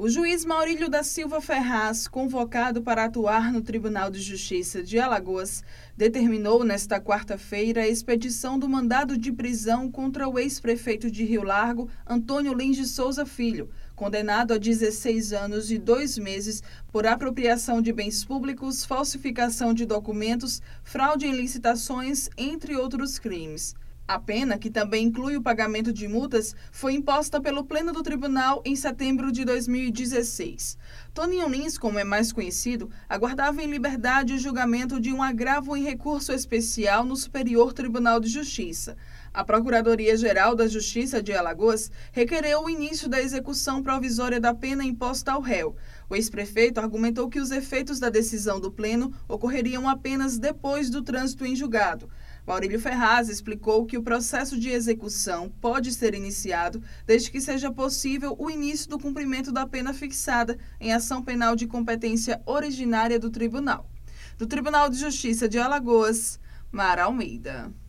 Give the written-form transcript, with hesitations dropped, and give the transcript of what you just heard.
O juiz Maurílio da Silva Ferraz, convocado para atuar no Tribunal de Justiça de Alagoas, determinou nesta quarta-feira a expedição do mandado de prisão contra o ex-prefeito de Rio Largo, Antônio Lins de Souza Filho, condenado a 16 anos e 2 meses por apropriação de bens públicos, falsificação de documentos, fraude em licitações, entre outros crimes. A pena, que também inclui o pagamento de multas, foi imposta pelo Pleno do Tribunal em setembro de 2016. Toninho Lins, como é mais conhecido, aguardava em liberdade o julgamento de um agravo em recurso especial no Superior Tribunal de Justiça. A Procuradoria-Geral da Justiça de Alagoas requereu o início da execução provisória da pena imposta ao réu. O ex-prefeito argumentou que os efeitos da decisão do Pleno ocorreriam apenas depois do trânsito em julgado. Maurílio Ferraz explicou que o processo de execução pode ser iniciado desde que seja possível o início do cumprimento da pena fixada em ação penal de competência originária do tribunal. Do Tribunal de Justiça de Alagoas, Mara Almeida.